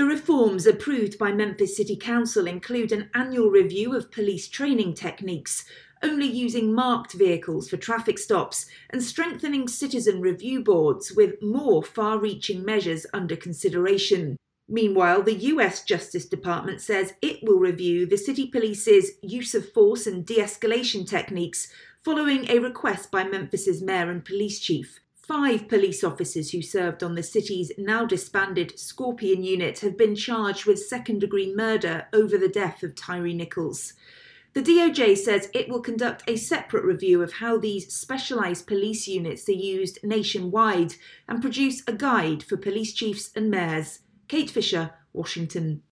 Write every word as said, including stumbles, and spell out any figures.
reforms approved by Memphis City Council include an annual review of police training techniques, only using marked vehicles for traffic stops, and strengthening citizen review boards with more far-reaching measures under consideration. Meanwhile, the U S Justice Department says it will review the city police's use of force and de-escalation techniques following a request by Memphis's mayor and police chief. Five police officers who served on the city's now disbanded Scorpion unit have been charged with second-degree murder over the death of Tyree Nichols. The D O J says it will conduct a separate review of how these specialised police units are used nationwide and produce a guide for police chiefs and mayors. Kate Fisher, Washington.